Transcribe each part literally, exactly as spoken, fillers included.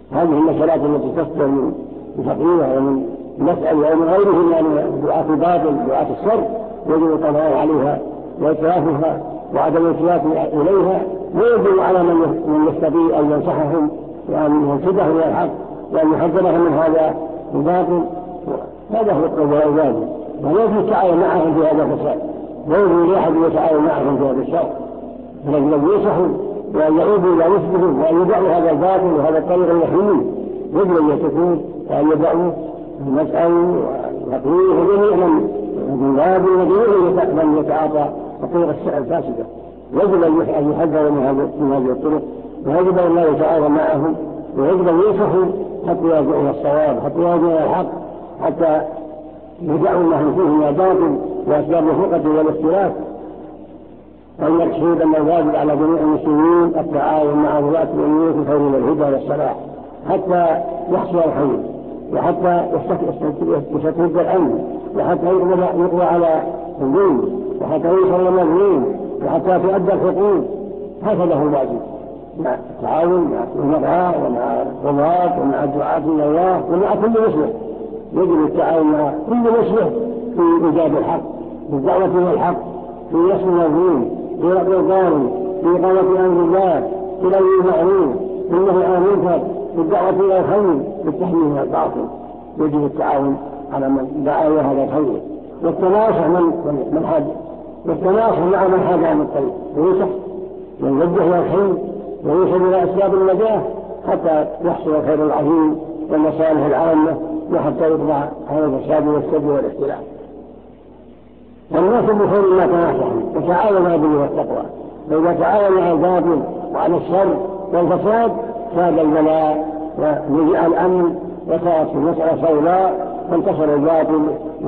هذه المسألات التي تصدر من فقيرها ومن مسألة أو من غيرهم يعني دعاة الباطل دعاة الشر يجب القضاء عليها وإتلافها وعدم الالتفات إليها، ويجب على من يستطيع أن ينصحهم وأن ينصحهم إلى الحق وأن يحذرهم من هذا الباطل. هذا هو القضاء الواجب، ولا يجب التعاون معهم في هذا الفساد، لا يجب لأحد يتعاون معهم في هذا الشر، فلكن ينصحوا وأن يعودوا إلى رشدهم وأن يدعوا هذا الباطل وهذا الطريق الوحيد، يجب أن يتركوه وأن يدعوا المسألة ويقولوا جميع من باب وجميع من يتعاطى الطرق الفاسدة، يجب أن يحذروا من هذه الطرق، ويجب أن لا يتعاون معهم، ويجب أن ينصحوا حتى يرجعوا إلى الصواب، حتى يرجعوا إلى الحق، حتى يدعوا ما هم فيه من الباطل وأسباب الفرقة والاختلاف. وأن يكشفوا أن الواجب على جميع المسلمين التعاون مع ولاة الأمور في الخير والهدى والصلاح حتى يحصل الخير، وحتى يستتب الأمن، وحتى يقضى على الظلم، وحتى يوصل المظلوم، وحتى تؤدى الحقوق. هكذا هو الواجب مع التعاون مع الأمراء ومع القضاة ومع الدعاة إلى الله ومع كل مسلم. يجب التعاون مع كل مسلم في إيجاد الحق، في الدعوة إلى الحق، في نصر المظلوم، في رفع الظالم، في إقامة أمر الله، في نهي المعروف، في النهي عن المنكر، في الدعوة إلى الخير، في التحذير من الباطل. يجب التعاون على من دعا إلى هذا الخير، والتناصح من من حاج والتناصح مع من حاج عن الطريق، وينصح ويوجه إلى الخير ويوصل إلى أسباب النجاة حتى يحصل الخير العظيم والمصالح العامة، وحتى يطبع هذا الفساد والسد والاختلاف. والناس بخير ما تناصحوا وتعاونوا على البر والتقوى، فإذا تعاونوا على الباطل وعلى الشر والفساد ساد البلاء ورجع الأمن وصارت المسألة سوداء، فانتصر الباطل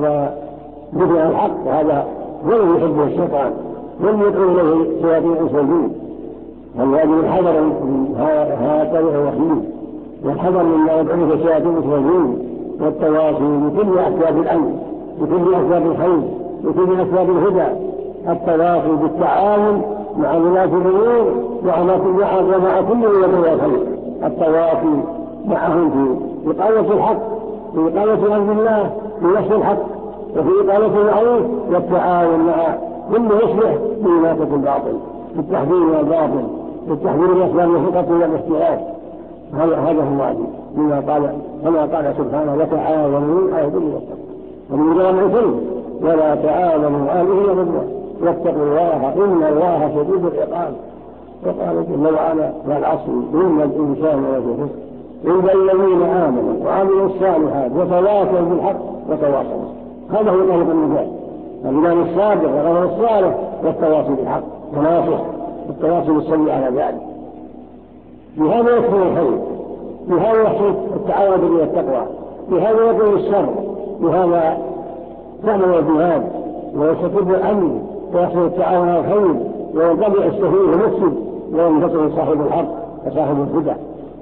ودفع الحق، وهذا هو الذي يحبه الشيطان والذي يدعو إليه شياطين الإنس والجن. والواجب الحذر من هذا الطريق الوحيد، والحذر مما يدعو إليه شياطين الإنس والجن، والتواصي بكل أسباب الأمن، بكل أسباب الخير، بكل أسباب الهدى. التواصي بالتعاون مع ولاة الأمور ومع كل من يدعو الخير، التواصي معهم في إقامة الحق، في إقامة أمر الله، في نشر الحق، وفي إقامة المعروف، والتعاون مع كل يصلح في إماتة الباطل، في التحذير من الباطل، في التحذير من أسباب الفرقة والاختلاف. هذا هذا هو الواجب، كما قال كما قال سبحانه: وتعاونوا على البر والتقوى. ومن جمع الكل: ولا تعاونوا على الإثم والعدوان واتقوا الله إن الله شديد العقاب. وقال جل وعلا: والعصر إن الإنسان لفي خسر إلا الذين آمنوا وعملوا الصالحات وتواصوا بالحق وتواصوا. هذا هو طريق النجاة، الإيمان الصادق والعمل الصالح والتواصي بالحق، تناصح والتواصي بالصبر على ذلك. بهذا يكون الخير، بهذا يحصل التعاون بالبر والتقوى، بهذا يكون الشر، بهذا تعمل الجهاد ويستتب الأمن ويحصل التعاون على الخير، وينقطع السفيه المفسد وينتصر صاحب الحق وصاحب الهدى.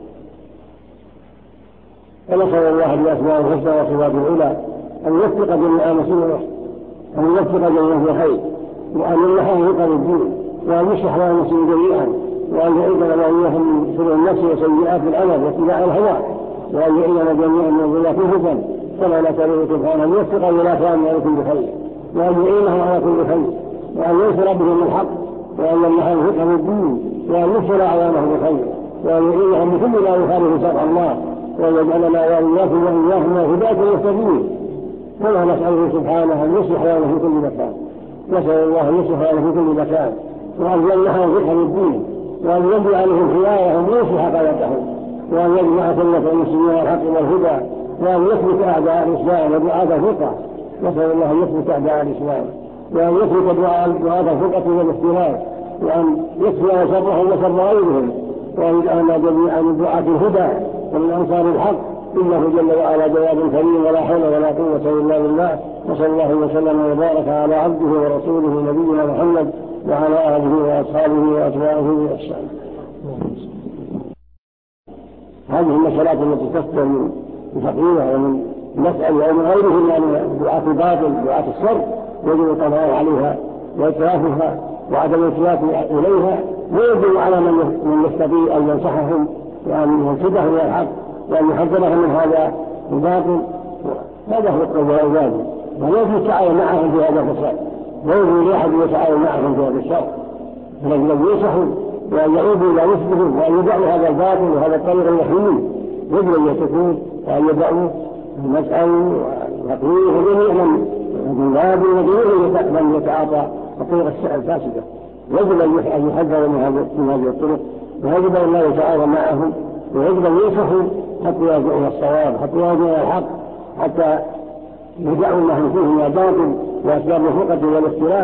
ونسأل الله بأسماء الحسنى وصفاته العلى أن يوفق جميع مسلمين، أن يوفق جميع في خير، وأن يمنحه رزقا للدين، وأن يصلح لنا المسلمين جميعا، وأن يعيذنا وإياهم من شرور النفس وسيئات الأمل واتباع الهوى، وأن يعيذنا جميعا من ظلات الفتن. كما نسأله سبحانه أن يوفق ولاة على كل خير، وأن يعينهم على كل خير، وأن ينصر بهم الحق، وأن يمنحهم رزقا للدين، وأن ينصر أعوانه بخير، وأن يعينهم بكل ما يخالف شرع الله، وأن يجعلنا وإياكم وإياهم هداة المهتدين. كما نسأله سبحانه أن يصلح لنا في كل مكان، نسأل الله أن يصلح لنا في كل مكان، وأن يمنحهم رزقا للدين، وأن يجعل عليهم خيارهم ويصلح قلبهم، وأن يجمع سنة المسلمين الحق والهدى، وأن يثبت أعداء الإسلام ودعاة الفرقة. نسأل الله أن يثبت أعداء الإسلام، وأن يثبت دعاة الفرقة والاختلاف، وأن يكفي شرهم وشر غيرهم، وأن يجعلنا جميعا من دعاة الهدى ومن أنصار الحق، إنه جل وعلا جواد كريم ولا حول ولا قوة إلا بالله. وصلى الله وسلم وبارك على عبده ورسوله نبينا محمد وعلى آله وأصحابه وأتباعه بإحسان. هذه المسألات التي تصدر من فقيرها ومن مسألة أو من غيرهم يعني دعاة الباطل دعاة الشر، يجب القضاء عليها وإتلافها وعدم الالتفات إليها، ويجب على من يستطيع أن ينصحهم وأن ينصحهم إلى الحق وأن يحذرهم من هذا الباطل. هذا هو القول والواجب، ولا يجوز التعاون معهم في هذا الفساد، لا يجوز لأحد يتعاون معهم في هذا الشر، فلكن ينصحوا وأن يعودوا إلى رشدهم وأن يدعوا هذا الباطل وهذا الطريق الوحيد، يجب أن يتقون وأن يدعوا المسأل ويقولوا جميعا من باب وجميع من يتعاطى الطرق الفاسدة، يجب أن يحذروا من هذه الطرق، ويجب أن لا يتعاون معهم، ويجب أن ينصحوا حتى يرجعوا إلى الصواب، حتى يرجعوا إلى الحق، حتى يدعوا ما هم فيه من الباطل وأسباب الفرقة والاختلاف.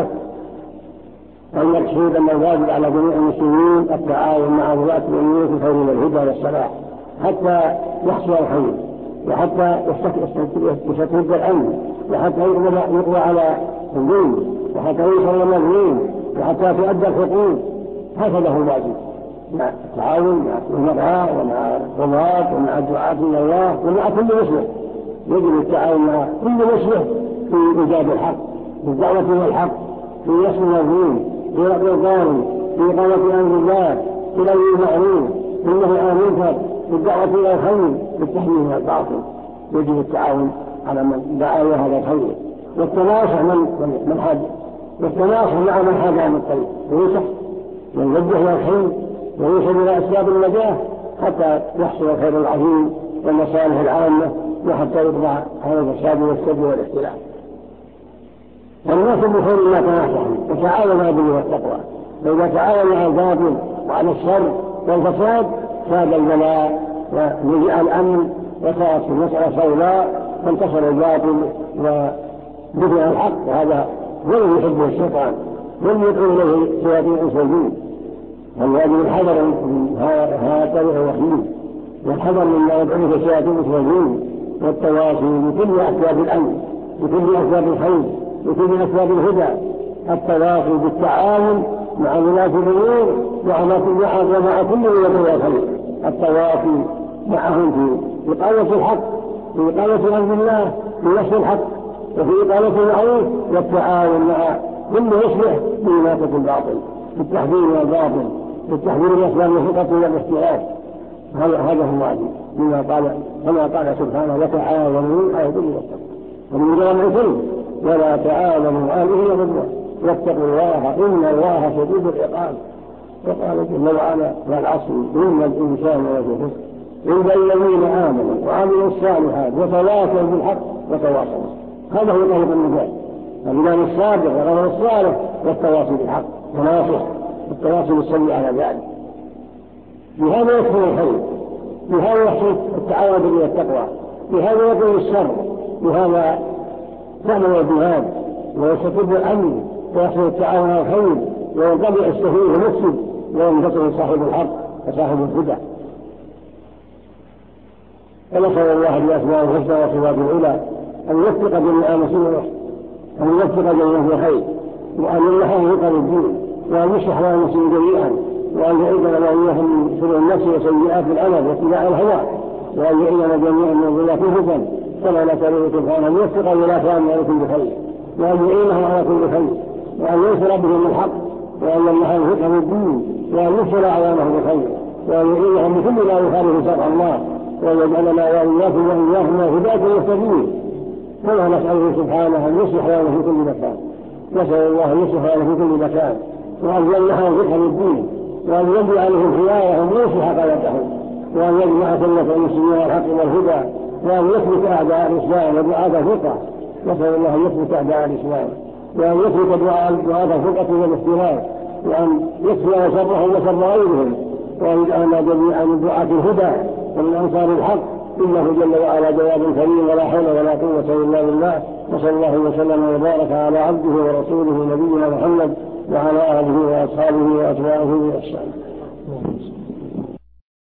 أن يقصد أن الواجب على جميع المسلمين التعاون مع ولاة الأمور في خير الهدى والصلاح حتى يحصل الخير، وحتى يستتب الأمن، وحتى يقضى على الظلم، وحتى يوصل المظلوم، وحتى تؤدى الحقوق. هكذا هو الواجب، مع التعاون مع المرأة ومع القضاة ومع الدعاة إلى الله ومع كل مسلم. يجب التعاون مع كل مسلم في إيجاد الحق، في الدعوة إلى الحق، في نصر المظلوم، في رفع الظالم، في إقامة أمر الله، في الأمر المعروف، في النهي عن المنكر، في الدعوة إلى الخير، في التحذير من الباطل. يجب التعاون على من دعا إلى هذا الخير، والتناصح من من حاد والتناصح مع من حاد عن الطريق، وينصح ويوجه إلى الخير ويوصل إلى أسباب النجاة حتى يحصل الخير العظيم والمصالح العامة، وحتى يقضى على الفساد والسد والاختلاف. والناس بخير ما تناصحوا وتعاونوا على البر والتقوى، فإذا تعاونوا على الباطل وعلى الشر والفساد ساد البلاء ورجع الأمن وصارت المسألة سوداء، فانتصر الباطل ودفع الحق، وهذا هو الذي يحبه الشيطان، من يدعو إليه شياطين الإنس والجن. والواجب الحذر من هذا الطريق الوحيد، والحذر مما يدعو إليه شياطين الإنس والجن، والتواصي بكل أسباب الأمن، بكل أسباب الخير، بكل أسباب الهدى. التواصي بالتعاون مع ولاة الأمور ومع كل من يدعو الخير، التواصي معهم في إقامة الحق، في إقامة أمر الله، في نشر الحق، وفي إقامة المعروف، والتعاون مع كل يصلح في إماتة الباطل، في التحذير من الباطل، في التحذير من أسباب الفرقة والاختلاف. هذا هذا هو الواجب، كما قال كما قال سبحانه: وتعاونوا على البر والتقوى. ومن جامع الكل: ولا تعاونوا على الإثم والعدوان واتقوا الله إن الله شديد العقاب. وقال جل وعلا: والعصر إن الإنسان لفي خسر إلا الذين آمنوا وعملوا الصالحات وتواصوا بالحق وتواصوا. هذا هو طريق النجاة، الإيمان الصادق والعمل الصالح والتواصي بالحق وناصح والتواصي بالصبر على ذلك. بهذا يكون الخير، بهذا يحصل التعاون بالبر والتقوى، بهذا يكون الشر، بهذا تعمل الجهاد ويستتب الأمن ويحصل التعاون على الخير، وينقطع السفيه المفسد وينتصر صاحب الحق وصاحب الهدى. ونسأل الله بأسماء الحسنى وصفاته العلى أن يوفق جميع مسلمين، أن يوفق جميع في خير، وأن يمنحهم رضا الدين، وأن يصلح لنا المسلمين جميعا، وأن يعيذنا وإياهم من شرور النفس وسيئات العمل واتباع الهوى، وأن يعيذنا جميعا من ضلالات الفتن. فلا نسأله سبحانه أن يوفق ولاة على كل خير، وأن يعينهم على كل خير، وأن ينصر بهم الحق، وأن يمنحهم فقه الدين، وأن ينصر أعوانهم بخير، وأن يعينهم بكل ما يخالف شرع الله، وأن يجعلنا وإياكم وإياهم هداة المهتدين. كما نسأله سبحانه أن يصلح لنا في كل مكان، نسأل الله أن يصلح لنا في كل مكان، وأن يمنحهم فقه الدين، وأن يجعل عليهم خيارهم ويصلح قيادتهم، وأن يجمع سنة المسلمين الحق والهدى، وأن يثبت أعداء الإسلام ودعاة الفقه. نسأل الله أن يثبت أعداء الإسلام، وأن يثبت دعاة الفقه والاختلاف، وأن يكفي شرهم وشر غيرهم، وأن يجعلنا جميعا من دعاة الهدى ومن أنصار الحق، إنه جل وعلا جواب كريم، ولا حول ولا قوة إلا بالله. وصلى الله وسلم وبارك على عبده ورسوله نبينا محمد وعلى آله وأصحابه وأتباعه بإحسان.